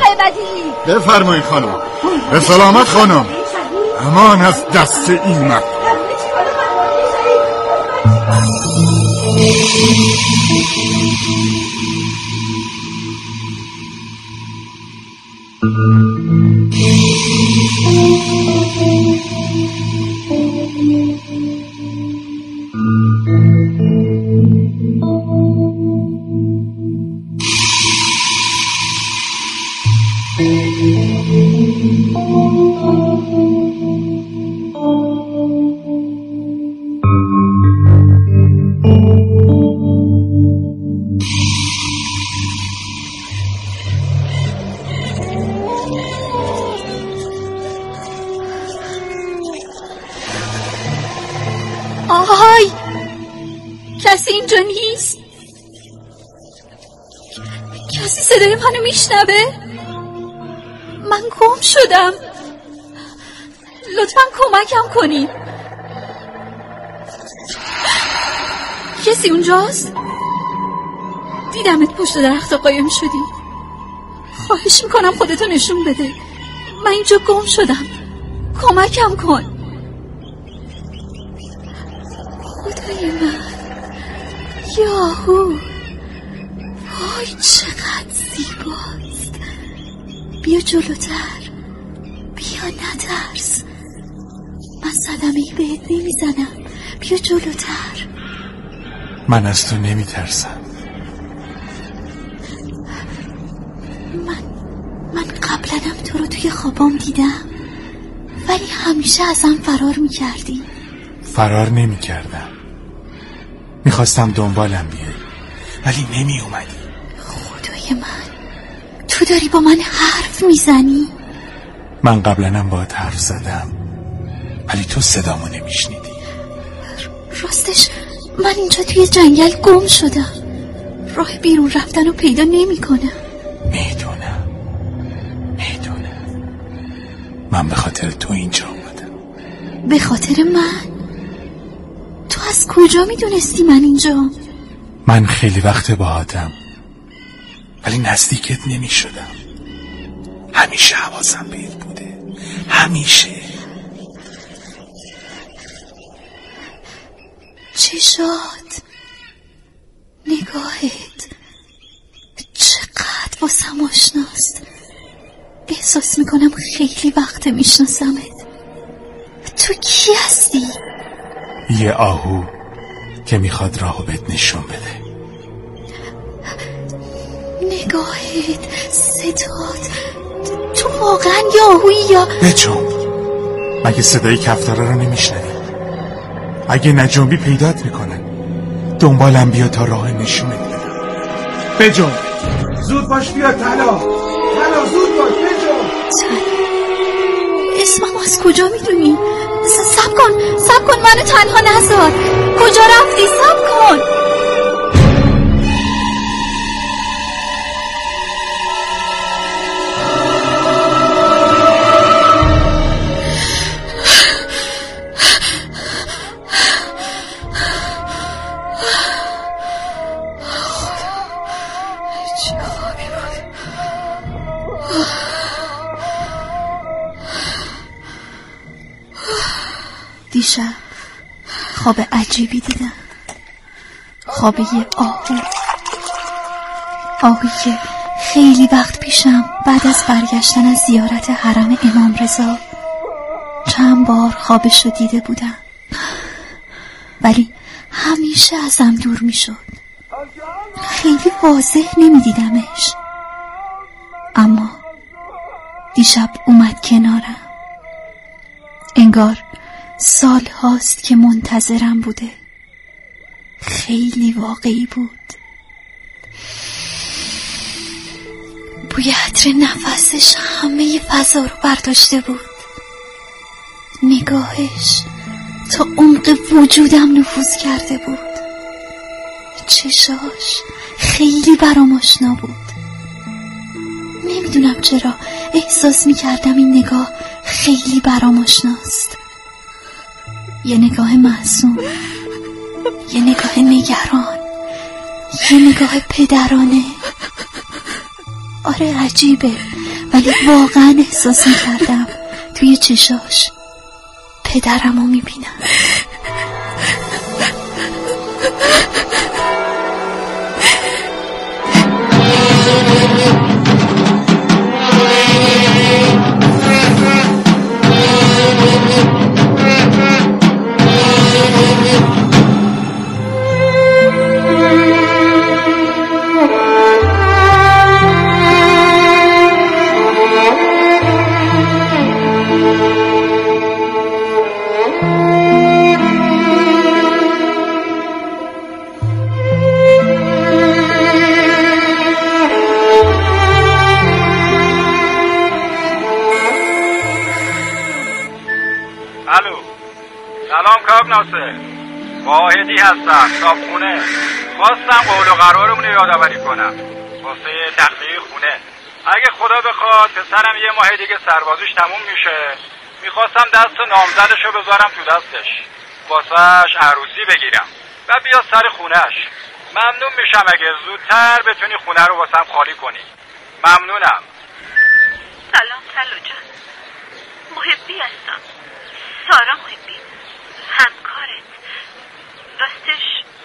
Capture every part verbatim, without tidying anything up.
آقای بدی. بفرمایید خانم. به سلامت خانم. امان از دست این مرد. آهای، کسی اینجا نیست؟ کسی صدای منو میشنوه؟ من گم شدم، لطفاً کمکم کنید. کسی اونجاست؟ دیدمت پشت درخت قایم شدی. خواهش میکنم خودتو نشون بده، من اینجا گم شدم، کمکم کن. خدای من، یاهو، وای چقدر زیباست. بیا جلوتر، بیا نترس، من صدمه‌ای بهت نمیزنم. بیا جلوتر. من از تو نمیترسم. من من قبلنم تو رو توی خوابام دیدم، ولی همیشه ازم فرار میکردی. فرار نمیکردم، میخواستم دنبالم بیای ولی نمی اومدی. خدای من، تو داری با من حرف میزنی؟ من قبلنم باهات حرف زدم ولی تو صدامو نمیشنیدی. راستش من اینجا توی جنگل گم شدم، راه بیرون رفتن رو پیدا نمی کنم. میدونم میدونم من به خاطر تو اینجا اومدم. به خاطر من؟ تو از کجا میدونستی من اینجا؟ من خیلی وقت باهاتم ولی نزدیکت نمی شدم. همیشه حواسم بهت بوده، همیشه. چشات، نگاهت چقدر واسم آشناست. احساس میکنم خیلی وقت میشناسمت. تو کی هستی؟ یه آهو که میخواد راهو بهت نشون بده. نگاهت، صدات، تو واقعا یه آهویی یا؟ بجنب، مگه صدای کفتاره رو نمیشنوی؟ اگه نجنبی پیدات میکنن. دنبالم بیا تا راه نشونت بدم. بجنب، زود باش بیا. طلا طلا زود باش، بجنب. اسمم از کجا میدونی؟ سب کن سب کن منو تنها نذار. کجا رفتی؟ سب کن. دیشب خواب عجیبی دیدم. خواب یه آهو آهویی که خیلی وقت پیشم بعد از برگشتن از زیارت حرم امام رضا چند بار خوابش رو دیده بودم، ولی همیشه ازم دور می شد. خیلی واضح نمی دیدمش، اما دیشب اومد کنارم. انگار سال هاست که منتظرم بوده. خیلی واقعی بود. بوی عطر نفسش همه فضا رو برداشته بود. نگاهش تا عمق وجودم نفوذ کرده بود. چشاش خیلی برام آشنا بود. نمیدونم چرا احساس میکردم این نگاه خیلی برام آشناست. یه نگاه معصوم، یه نگاه نگران، یه نگاه پدرانه. آره عجیبه، ولی واقعا احساس میکردم توی چشاش پدرمو میبینم. واحدی هستم، صابخونه. خواستم قول و قرارمون رو یادآوری کنم واسه تخلیه خونه. اگه خدا بخواد پسرم یه ماه دیگه سربازیش تموم میشه، میخواستم دست نامزدش رو بذارم تو دستش، واسهش عروسی بگیرم و بیا سر خونهش. ممنون میشم اگه زودتر بتونی خونه رو واسم خالی کنی. ممنونم. سلام طلو جان، محبی هستم، سارا محبی، همکارت. راستش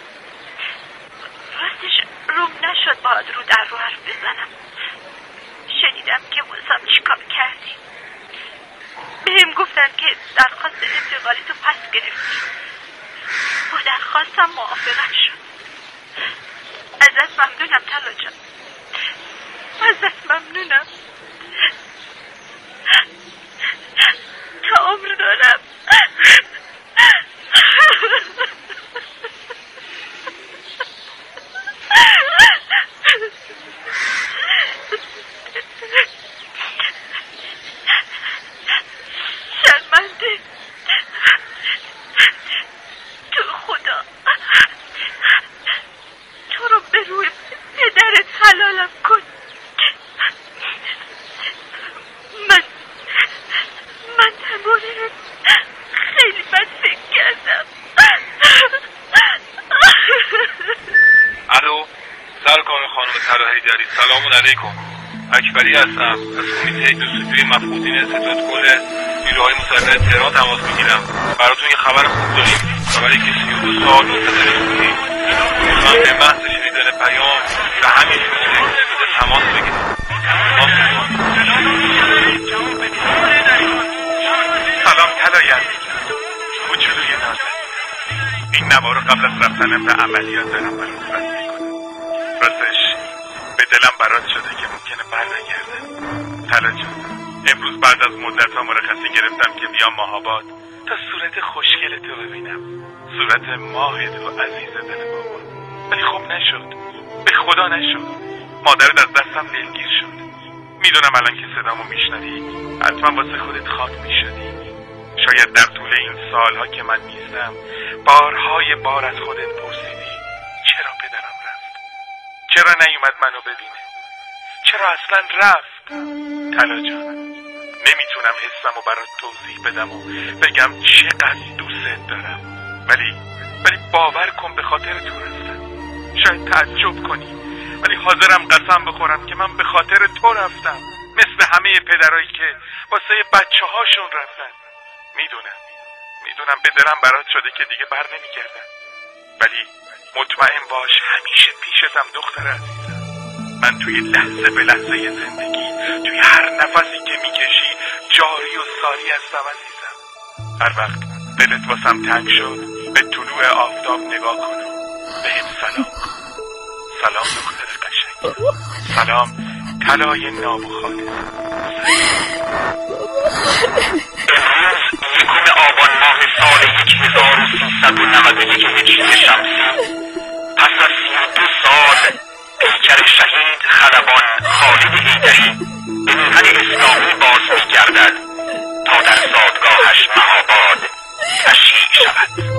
راستش روم نشد باهات رو در رو حرف بزنم. شنیدم که واسم چیکار کردی. بهم گفتن که درخواست انتقالی تو پس گرفتی. با درخواستم موافقت شد. ازت ممنونم طلا جان، ازت ممنونم. تا عمر دارم. شرمنده. تو خدا تو رو به روی پدرت حلالم کن. من من درباره خیلی بد فکر کردم. الو، سرکار خانم طلا حیدری، سلام علیکم. اکبری هستم از کمیته جستجوی مفقودین ستاد کل نیروهای مسلح تهران تماس میگیرم. براتون یه خبر خوب داریم، خبری که سی و دو سال منتظرش بودیم. من به محض شنیدن پیام به همین شماره به تماس بگیرم. سلام طلایی عزیزم، کوچولوی نازم. این نوارو قبل از رفتنم به عملیات دارم برات رد میکنم. راستش به دلم برات شده که ممکنه بر نگردم. طلا جان، امروز بعد از مدت ها مرخصی گرفتم که بیام ماهاباد تا صورت خوشگل تو ببینم، صورت ماه تو عزیز دل بابا. ولی خب نشد، به خدا نشد. مادرت از دستم دلگیر شد. میدونم الان که صدامو میشنوی حتما واسه خودت خاک میشدی. شاید در طول این سالها که من نیستم بارهای بار از خودت پرسیدی چرا پدرم رفت، چرا نیومد منو ببینه، چرا اصلا رفت. طلا جان، نمیتونم حسمو برات توضیح بدم و بگم چقدر دوست دارم، ولی ولی باور کن به خاطر تو رفتم. شاید تعجب کنی ولی حاضرم قسم بخورم که من به خاطر تو رفتم، مثل همه پدرایی که واسه بچه هاشون رفتن. میدونم میدونم به دلم برات شده که دیگه بر نمیگردم، ولی مطمئن باش همیشه پیشتم دختر عزیزم. من توی لحظه به لحظه زندگی، توی هر نفسی که میکشی جاری و ساری هستم عزیزم. هر وقت دلت واسم تنگ شد به طلوع آفتاب نگاه کن و بهم سلام. سلام دختر قشنگ، سلام طلای ناب و خالص. یکم آبان ماه سال یک هزار و سیصد و نود و یک هجری شمسی، پس از سی و دو سال پیکر شهید خلبان خالد حیدری به میهن اسلامی باز می‌گردد تا در زادگاهش مهاباد تشییع شود.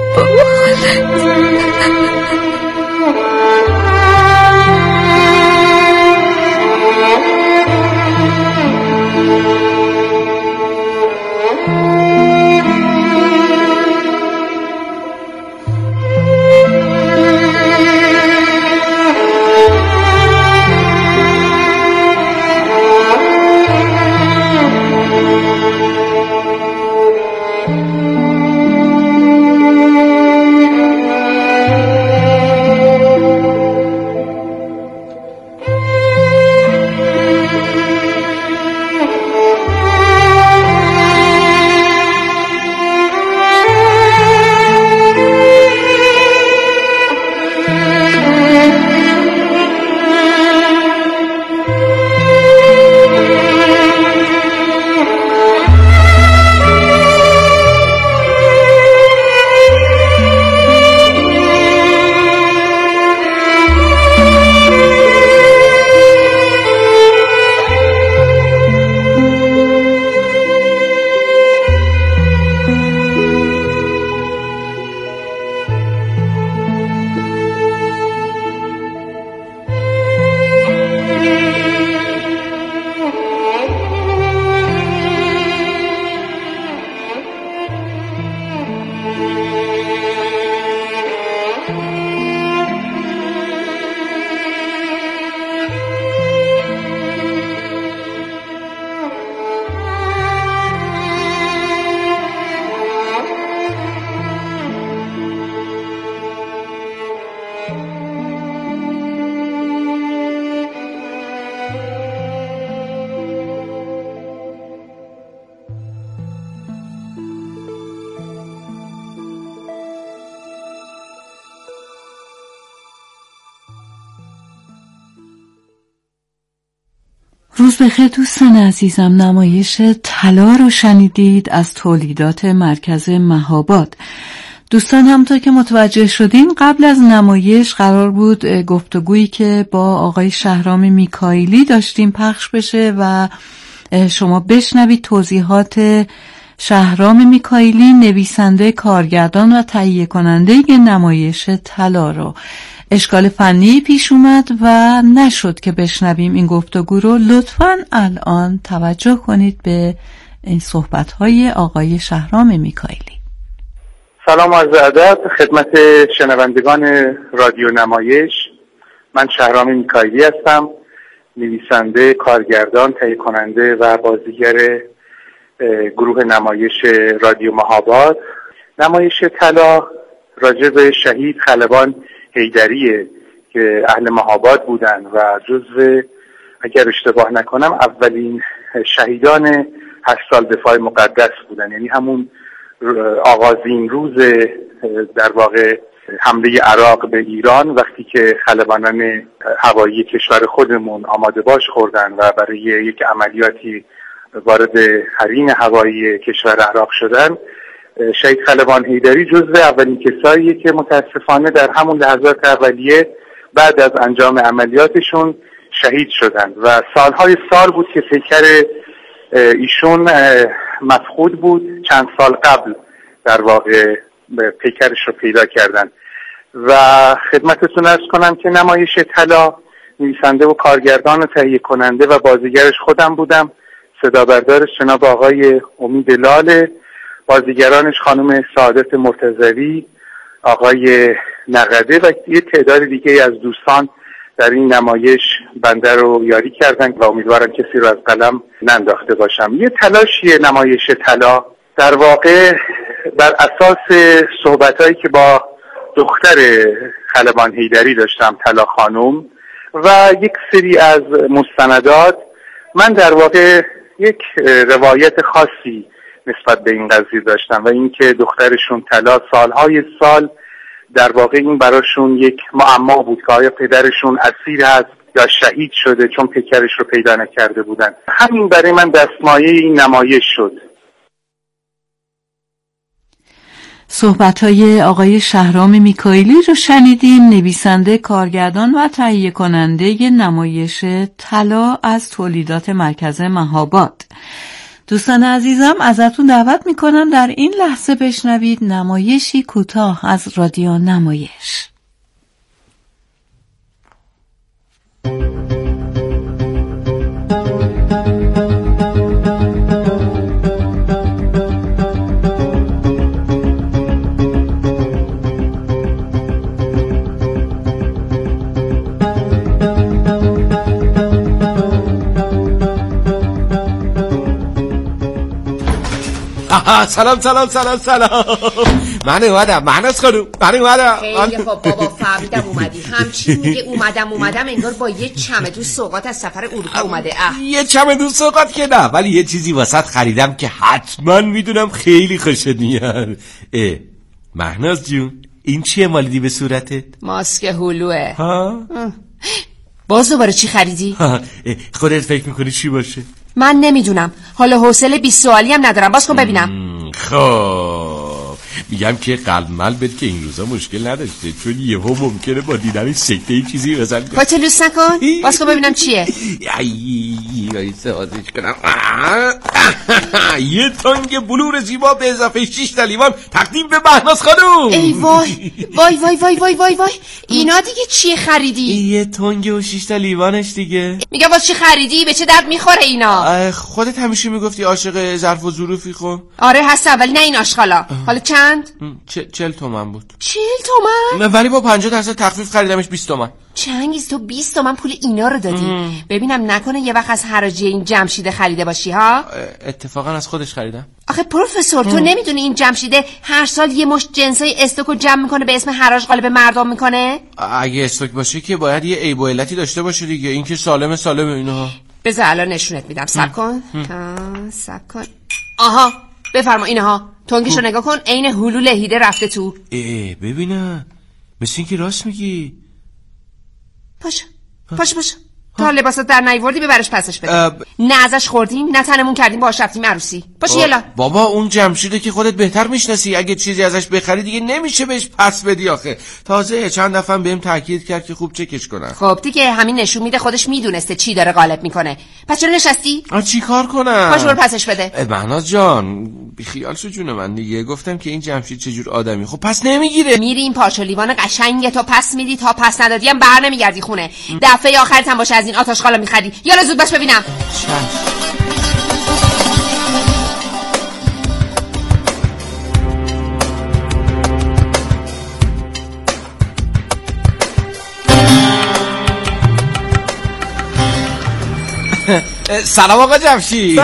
روز بخیر دوستان عزیزم، نمایش طلا رو شنیدید از تولیدات مرکز مهاباد. دوستان همونطور که متوجه شدین قبل از نمایش قرار بود گفتگویی که با آقای شهرام میکائیلی داشتیم پخش بشه و شما بشنوید توضیحات شهرام میکائیلی، نویسنده، کارگردان و تهیه کننده نمایش طلا رو. اشکال فنی پیش اومد و نشد که بشنویم این گفتگو رو. لطفاً الان توجه کنید به این صحبت‌های آقای شهرام میکائیلی. سلام عرض ادب خدمت شنوندگان رادیو نمایش. من شهرام میکائیلی هستم، نویسنده، کارگردان، تهیه کننده و بازیگر گروه نمایش رادیو مهاباد. نمایش طلا راجع به شهید خلبان حیدریه که اهل مهاباد بودن و جزو، اگر اشتباه نکنم، اولین شهیدان هشت سال دفاع مقدس بودن، یعنی همون آغازین روز در واقع حمله عراق به ایران، وقتی که خلبانان هوایی کشور خودمون آماده باش خوردن و برای یک عملیاتی وارد حریم هوایی کشور عراق شدن. شهید خلبان حیدری جزو اولین کساییه که متاسفانه در همون لحظات اولیه بعد از انجام عملیاتشون شهید شدن و سالهای سال بود که پیکر ایشون مفقود بود. چند سال قبل در واقع پیکرش رو پیدا کردن و خدمتتون عرض کنم که نمایش طلا نویسنده و کارگردان و تهیه کننده و بازیگرش خودم بودم. صدا بردارش جناب آقای امید لاله، بازیگرانش خانم سعادت مرتضوی، آقای نقده و یه تعداد دیگه از دوستان در این نمایش بنده رو یاری کردن و امیدوارم کسی رو از قلم ننداخته باشم. یه تلاشیه نمایش طلا در واقع بر اساس صحبتایی که با دختر خلبان حیدری داشتم، طلا خانم، و یک سری از مستندات. من در واقع یک روایت خاصی نسبت به این قضیه داشتم و اینکه دخترشون طلا سالهای سال در واقع این براشون یک معما بود که آیا پدرشون اسیر هست یا شهید شده چون پیکرش رو پیدا نکرده بودن. همین برای من دستمایه این نمایش شد. صحبت‌های آقای شهرام میکائیلی رو شنیدیم، نویسنده، کارگردان و تهیه کننده نمایش طلا از تولیدات مرکز مهاباد. دوستان عزیزم ازتون دعوت میکنم در این لحظه بشنوید نمایشی کوتاه از رادیو نمایش. سلام سلام سلام سلام من اومدم مهناز خانوم، من اومدم. خیلی خب بابا فهمیدم اومدی. همچین میگه اومدم اومدم انگار با یه چمدون سوغات از سفر اروپا اومده. اه. یه چمدون سوغات که نه، ولی یه چیزی واسط خریدم که حتما میدونم خیلی خوشت میاد. اه مهناز جون، این چیه مالیدی به صورتت؟ ماسک هلوه. ها؟ باز دوباره چی خریدی؟ خودت فکر میکنی چی باشه؟ من نمیدونم، حالا حوصله بیست سوالی هم ندارم. باز کن ببینم. خب میگم که قلب مل بد که این روزا مشکل نداشته، چون یهو ممکنه با دیدن سکته ای چیزی بزن. خودت لوس نکن. باز کن ببینم چیه. ای وایسه آزش کنم. یه تانگ بلور زیبا به اضافه شش تا لیوان تقدیم به مهناز خانوم. ای وای وای وای وای وای وای وای اینا دیگه چیه خریدی؟ یه تانگ و شش تا لیوانش دیگه. میگم واسه چی خریدی؟ به چه درد میخوره اینا؟ خودت همیشه میگفتی عاشق ظرف و ظروفی. خب آره هستم، ولی نه این آشغالا. حالا چند؟ چل تومن بود. چل تومن؟ ولی با پنجاه درصد تخفیف خریدمش بیست تومن. چنگیز تو بیست تومن پول اینا رو دادی؟ ام. ببینم نکنه یه وقت از حراجی این جمشیده خریده باشی ها؟ اتفاقا از خودش خریدم. آخه پروفسور تو نمیدونی این جمشیده هر سال یه مشت جنسای استوکو جمع میکنه به اسم حراج قالب مردم میکنه؟ اگه استوک باشه که باید یه عیب و علتی داشته باشه دیگه. این که سالم سالم اینها. بذار الان نشونت میدم. صبر کن. صبر کن. آها بفرما اینها. تونگشو نگاه کن، عین هلو لهیده رفته تو. ای ببینم مثل این که راست میگی. پاشو پاشو پاشو تا لباسات در نیوردی ببرش پسش بده. ب... نه ازش خوردیم نه تنمون کردیم باهاش رفتیم عروسی. باش یلا. بابا اون جمشیده که خودت بهتر میشناسی، اگه چیزی ازش بخری دیگه نمیشه بهش پس بدی آخه. تازه چند دفعه بهم تاکید کرد که خوب چکش کنم. خب دیگه همین نشون میده خودش میدونسته چی داره غالب میکنه. پس چرا نشستی؟ آ چی کار کنم؟ باش برو پسش بده. مهناز جان بی خیال شو جون من دیگه. گفتم که این جمشید چه جور آدمی. خب پس نمیگیره. میری این پارچه لیوان قشنگ تو پس میدی، تا پس ندادی هم بر نمیگردی خونه. دفعه آخرت هم باشه از این آتش خالا میخری. یالا زود باش ببینم. سلام آقا جمشید.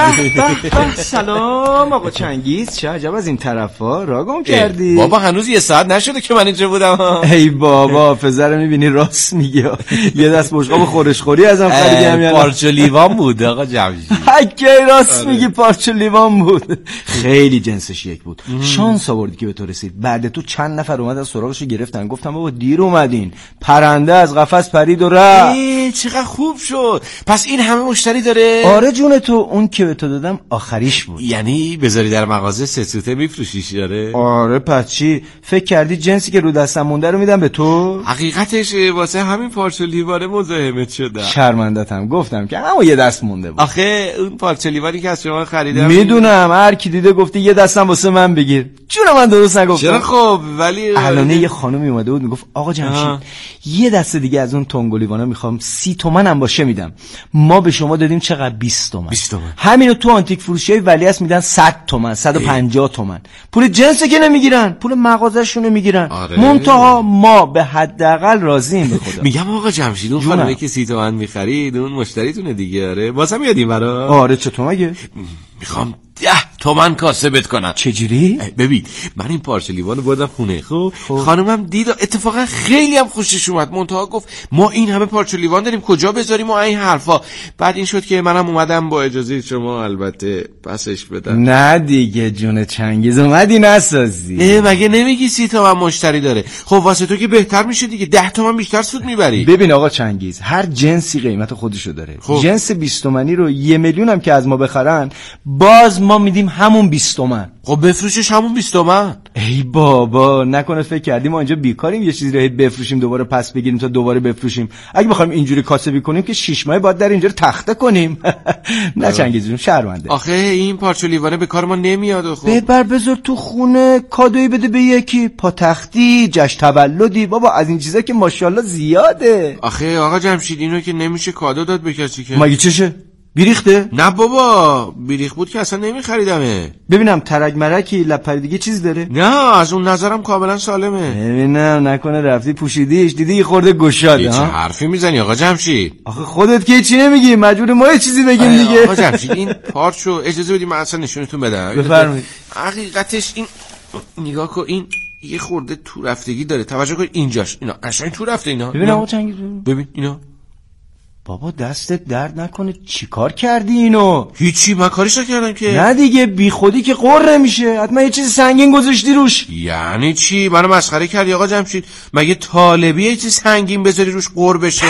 سلام آقا چنگیز. چه عجب از این طرفا راه گم کردی؟ بابا هنوز یه ساعت نشده که من اینجا بودم. ای بابا پسر میبینی راست میگه. یه دست بشقاب خورش خوری ازم خریدم. یعنی پارچه لیوان بود آقا جمشید. اگه راست میگی پارچه لیوان بود. خیلی جنسش یک بود. شانس آوردی که به تو رسید. بعد تو چند نفر اومدن سراغشو گرفتن. گفتم بابا دیر اومدین. پرنده از قفس پرید و رفت. چقدر خوب شد. پس این همه مشتری داره؟ آره جون تو. اون که به تو دادم آخریش بود. یعنی بذاری در مغازه سه سوته میفروشیش؟ داره؟ آره پس چی؟ فکر کردی جنسی که رو دستم مونده رو میدم به تو؟ حقیقتش واسه همین پارچه لیوان مزاحمت شدم. شرمندتم. گفتم که اما یه دست مونده بود. آخه اون پارچه لیوانی که از شما خریدم میدونم. هر کی دیده گفته یه دستم واسه من بگیر. جون من درست نگفتم. چرا؟ خب ولی الان یه خانومی اومده بود میگفت آقا جمشید یه دسته دیگه از اون تونگو لیوانا میخوام، سی تومنم باشه میدم. ما به شما دادیم چقدر؟ بیست تومن. بیست تومن. همینو تو آنتیک فروشیای ولیعصر میدن صد تومن، صد و پنجاه تومن. پول جنسه که نمیگیرن، پول مغازه‌شونو میگیرن. آره. منتها ما به حداقل راضییم به خدا. میگم آقا جمشید اون خانمی که سی تومن میخرید اون مشتریتونه دیگه. آره بازم میاد این برا. آره چطور مگه؟ میخوام ده تومن کاسبت کنم. چجوری؟ ببین من این پارچه لیوانو بردم خونه. خب خانمم دید اتفاقا خیلی هم خوشش اومد. منتها گفت ما این همه پارچه لیوان داریم کجا بذاریم و این حرفا. بعد این شد که منم اومدم با اجازه شما البته پسش بدم. نه دیگه جون چنگیز اومدی نسازی. مگه نمیگی سی تومن مشتری داره؟ خب واسه تو که بهتر میشه دیگه. ده تومن بیشتر سود میبری. ببین آقا چنگیز هر جنسی قیمت خودشو داره. خب. جنس بیست تومنی رو یه میلیون هم که از ما بخرن باز ما میدیم همون بیست تومن. خب بفروشش همون بیست تومن. ای بابا نکنه فکر کردیم ما اینجا بیکاریم یه چیزی رو بفروشیم دوباره پس بگیریم تا دوباره بفروشیم. اگه بخوایم اینجوری کاسبی کنیم که شش ماه بعد در اینجا تخته کنیم. نه چنگیز جون شرمنده. آخه این پارچه لیوانه به کار ما نمیاد. خب ببر بذار تو خونه کادویی بده به یکی، پا تختی، جشن تولدی. بابا از این چیزا که ماشاءالله زیاده. آخه آقا جمشید اینو که نمیشه کادو داد به کسی که. مگه چشه؟ بیریخته؟ نه بابا بیریخ بود که اصلا نمیخریدمه. ببینم ترک مرکی لپری دیگه چیز داره؟ نه از اون نظرم کاملا سالمه. ببینم نکنه رفتی پوشیدیش دیدی یه خورده گشاده. چه حرفی میزنی آقا جمشید؟ آخه خودت که چی نمیگی مجبور ما یه چیزی بگیم دیگه. آقا جمشید این پارچو اجازه بدید من اصلا نشونتون بدم. بفرمایید. حقیقتش این نگاه کن این یه خورده تو رفتگی داره. توجه کن اینجاش اینا قشنگ تو رفته اینا. ببین آقا چنگیز ببین اینا. بابا دستت درد نکنه چیکار کردی اینو؟ هیچی من کاریش نکردم که. نه دیگه بی خودی که قر نمیشه. حتما یه چیز سنگین گذاشتی روش. یعنی چی؟ منو مسخره کردی آقا جمشید؟ مگه طالبی یه چیز سنگین بذاری روش قر بشه؟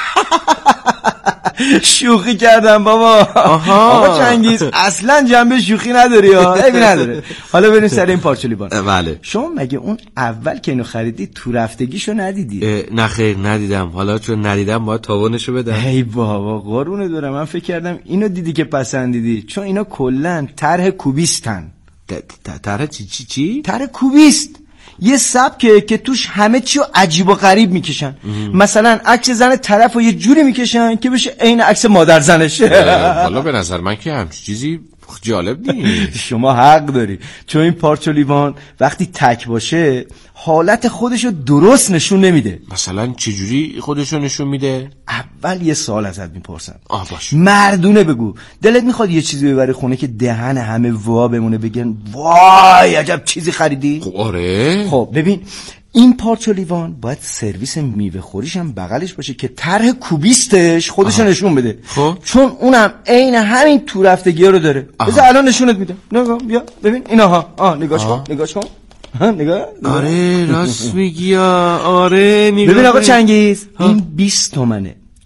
شوخی کردم بابا. آقا چنگیز اصلا جنبه شوخی نداری ها. عیبی نداره. حالا بریم سر این پارچه لیوان. بله. شما مگه اون اول که اینو خریدی تو رفتگیشو ندیدی؟ نه خیر ندیدم. حالا چون ندیدم باید تاوانشو بدم. ای بابا قرونه دارم. من فکر کردم اینو دیدی که پسندیدی، چون اینا کلا طرح کوبیستن. طرح چی چی چی؟ طرح کوبیست. یه سبکه که توش همه چی رو عجیب و غریب میکشن. مثلا عکس زن طرف رو یه جوری میکشن که بشه عین عکس مادر زنشه. والا به نظر من که همچین چیزی جالب نیست. شما حق داری، چون این پارچه لیوان وقتی تک باشه حالت خودشو درست نشون نمیده. مثلا چجوری خودشو نشون میده؟ اول یه سوال ازت میپرسم. آه باش. مردونه بگو. دلت میخواد یه چیزی ببری خونه که دهن همه وا بمونه بگن وای عجب چیزی خریدی؟ خب آره. خب ببین این پارچه لیوان باید سرویس میوه خوریش هم بغلش باشه که طرح کوبیستش خودشو نشون بده. خب چون اونم عین همین تو رفتگی رو داره. بذار الان نشونت میدم. نگاه بیا ببین اینها. آه نگاش کن نگاش کن. ها نگاه. آره راست میگی. آره نگاه. ببین آقا چنگیز این بیست تومنه.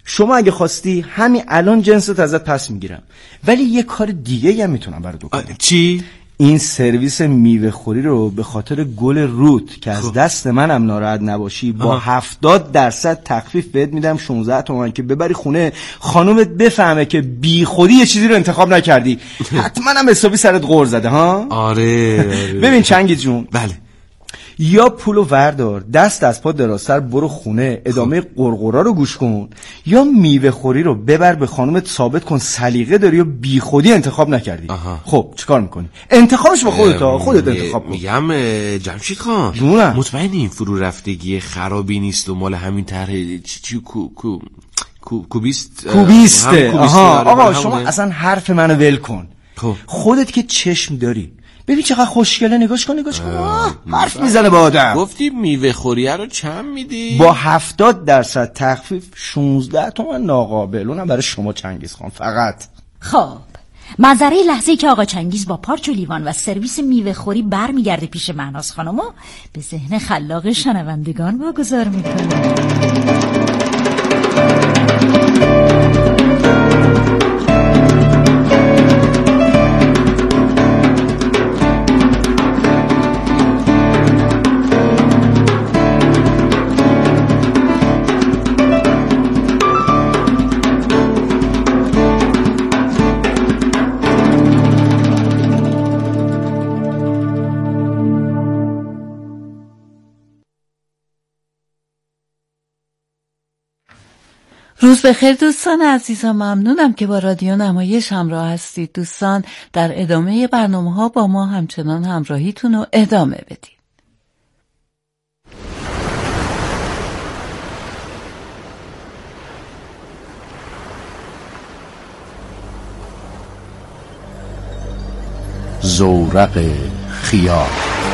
شما اگه خواستی همین الان جنست ازت پس میگیرم، ولی یه کار دیگه هم میتونم برات بکنم. چی؟ این سرویس میوه خوری رو به خاطر گل روت که از دست منم ناراحت نباشی با هفتاد درصد تخفیف بهت میدم شانزده تومن که ببری خونه خانومت بفهمه که بی خودی یه چیزی رو انتخاب نکردی. حتما هم حسابی سرت غر زده ها. آره, آره. ببین چنگی جون، بله، یا پولو وردار دست از پا دراستر برو خونه ادامه قرقرا رو گوش کن، یا میوه خوری رو ببر به خانومت ثابت کن سلیقه داری و بی خودی انتخاب نکردی. آها. خب چیکار میکنی؟ انتخابش با خودت ها، خودت انتخاب کن. میگم جمشید خان جونم، مطمئنی این فرو رفتگی خرابی نیست و مال همین طرح چی کو کو کوبیست کوبیسته؟ آها آقا شما اصلا حرف منو ول کن. خودت که چشم داری، ببین چقدر خوشگله، نگاش کن نگاش کن. حرف میزنه با آدم. گفتی میوه خوریه رو چند میدی؟ با هفتاد درصد تخفیف شانزده تومن ناقابل، اونم برای شما چنگیز خان فقط. خب منظره لحظه‌ای که آقا چنگیز با پارچ و لیوان و سرویس میوه خوری برمیگرده پیش مهناز خانمو به ذهن خلاق شنوندگان واگذار میکنه. روز بخیر دوستان عزیزم، ممنونم که با رادیو نمایش همراه هستید. دوستان در ادامه برنامه ها با ما همچنان همراهیتون رو ادامه بدید. زورق خیال.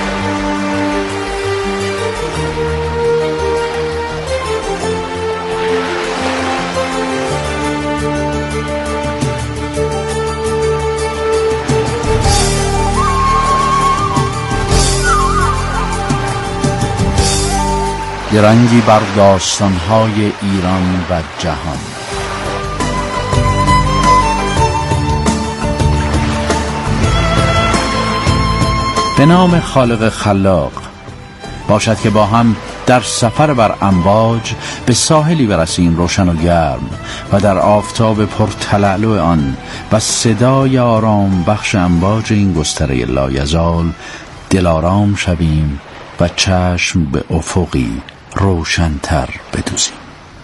درنگی بر داستان‌های ایران و جهان. به نام خالق خلاق، باشد که با هم در سفر بر امواج به ساحلی برسیم روشن و گرم و در آفتاب پرتلالو آن و صدای آرام بخش امواج این گستره لایزال دلارام شویم و چشم به افقی روشن‌تر بدوزیم.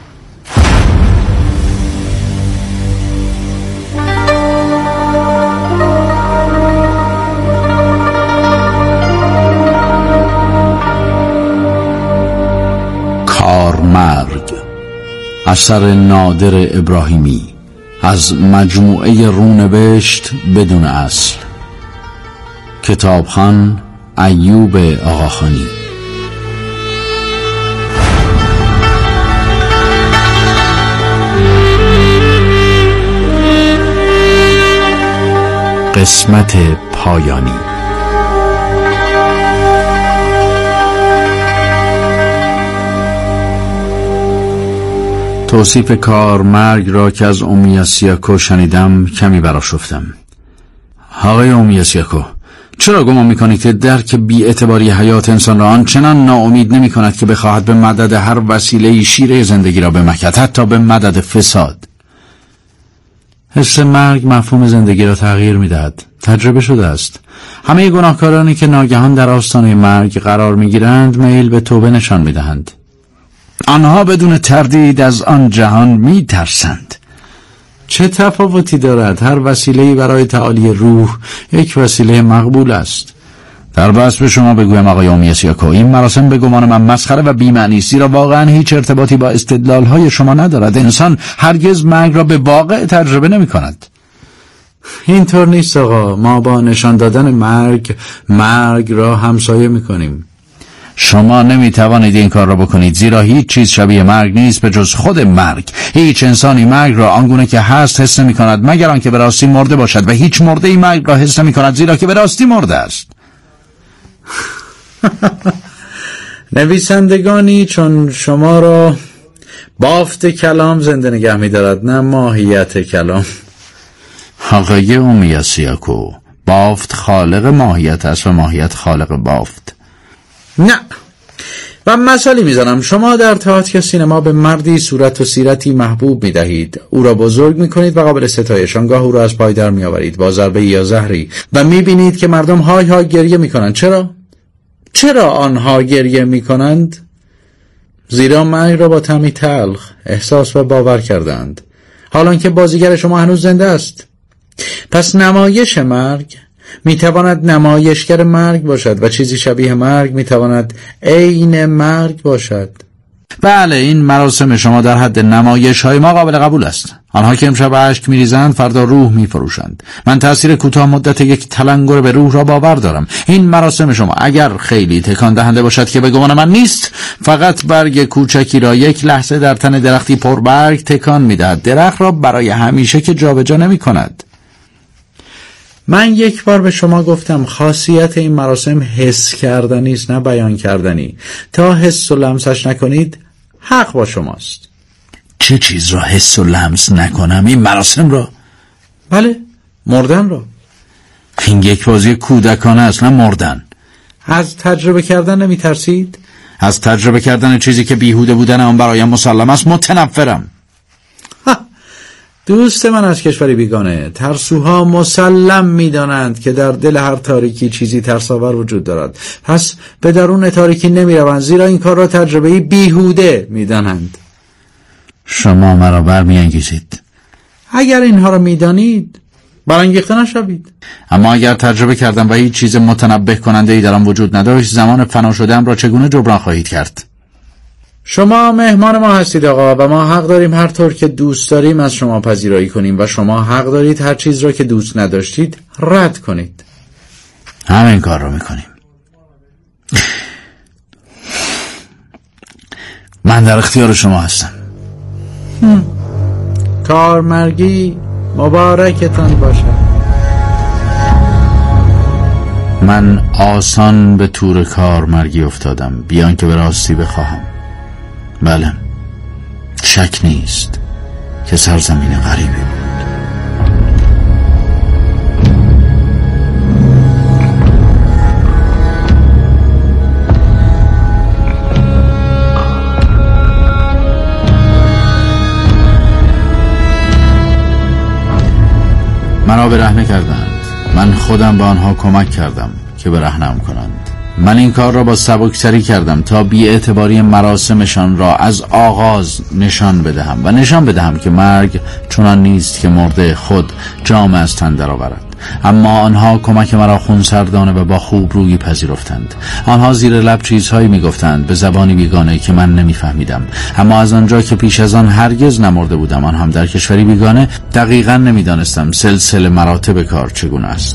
کارمرگ، اثر نادر ابراهیمی، از مجموعه رونوشت بدون اصل، کتابخوان ایوب آقاخانی. قسمت پایانی. توصیف کارمرگ را که از اومیاسیاکو شنیدم کمی برآشفتم. آقای اومیاسیاکو، چرا گمان میکنید که درک بی‌اعتباری حیات انسان را آنچنان ناامید نمی کند که بخواهد به مدد هر وسیله شیره زندگی را بمکد، حتی به مدد فساد؟ حس مرگ مفهوم زندگی را تغییر میدهد. تجربه شده است. همه گناهکارانی که ناگهان در آستانه مرگ قرار میگیرند میل به توبه نشان میدهند. آنها بدون تردید از آن جهان میترسند. چه تفاوتی دارد؟ هر وسیله‌ای برای تعالی روح یک وسیله مقبول است. در بس به شما بگویم آقای اومیاسیاکو، این مراسم به گمان من مسخره و بی‌معنی است، زیرا واقعا هیچ ارتباطی با استدلال‌های شما ندارد. انسان هرگز مرگ را به واقع تجربه نمی‌کند. اینطور نیست آقا، ما با نشان دادن مرگ مرگ را همسایه می‌کنیم. شما نمیتوانید این کار را بکنید، زیرا هیچ چیز شبیه مرگ نیست به جز خود مرگ. هیچ انسانی مرگ را آنگونه که هست حس نمی کند مگر آنکه به راستی مرده باشد، و هیچ مرده ای مرگ را حس نمی کند زیرا که به راستی مرده است. نویسندگانی چون شما را بافت کلام زنده نگه می‌دارد، نه ماهیت کلام. آقای اومیاسیاکو، بافت خالق ماهیت است و ماهیت خالق بافت. نه. و مثالی میزنم، شما در تئاتر یا سینما به مردی صورت و سیرتی محبوب میدهید، او را بزرگ میکنید و قابل ستایش، آنگاه او را از پای در میآورید با ضربه یا زهری و میبینید که مردم های های گریه میکنند. چرا؟ چرا آنها گریه میکنند؟ زیرا مرگ را با طعمی تلخ احساس و باور کردند، حالان که بازیگر شما هنوز زنده است. پس نمایش مرگ میتواند نمایشگر مرگ باشد و چیزی شبیه مرگ میتواند عین مرگ باشد. بله، این مراسم شما در حد نمایش های ما قابل قبول است. آنها که امشب اشک میریزند فردا روح میفروشند. من تأثیر کوتاه مدت یک تلنگر به روح را باور دارم. این مراسم شما اگر خیلی تکان دهنده باشد که به گمان من نیست، فقط برگ کوچکی را یک لحظه در تن درختی پربرگ تکان میدهد، درخت را برای همیشه که جابجا نمیکند. من یک بار به شما گفتم خاصیت این مراسم حس کردنی است، نه بیان کردنی. تا حس و لمسش نکنید حق با شماست. چه چیز را حس و لمس نکنم؟ این مراسم را؟ بله، مردن را. این یک بازی کودکانه است، نه مردن. از تجربه کردن نمی ترسید؟ از تجربه کردن چیزی که بیهوده بودن آن برایم مسلم است متنفرم. دوست من از کشوری بیگانه، ترسوها مسلم می‌دانند که در دل هر تاریکی چیزی ترساور وجود دارد، پس به درون تاریکی نمی‌روند، زیرا این کار را تجربه‌ای بیهوده می‌دانند. شما مرا برمی‌انگیزید. اگر اینها را می‌دانید برانگیخته نشوید. اما اگر تجربه کردم و هیچ چیز متنبه کننده‌ای در آن وجود نداشت، زمان فنا شده‌ام را چگونه جبران خواهید کرد؟ شما مهمان ما هستید آقا، و ما حق داریم هر طور که دوست داریم از شما پذیرایی کنیم و شما حق دارید هر چیز را که دوست نداشتید رد کنید. همین کار را میکنیم. من در اختیار شما هستم. کارمرگی مبارکتان باشد. من آسان به تور کارمرگی افتادم بیان که به راستی بخواهم. بله، شک نیست که سرزمین غریبی بود. مرا برهنه کردند. من خودم به آنها کمک کردم که برهنه‌ام کنند. من این کار را با سبکسری کردم تا بی‌اعتباری مراسمشان را از آغاز نشان بدهم و نشان بدهم که مرگ چنان نیست که مرده خود جام از تن درآورد. اما آنها کمک مرا خونسردانه و با خوب روی پذیرفتند. آنها زیر لب چیزهایی میگفتند به زبانی بیگانه که من نمیفهمیدم، اما از آنجا که پیش از آن هرگز نمرده بودم، آن هم در کشوری بیگانه، دقیقاً نمیدانستم سلسله مراتب کار چگونه است.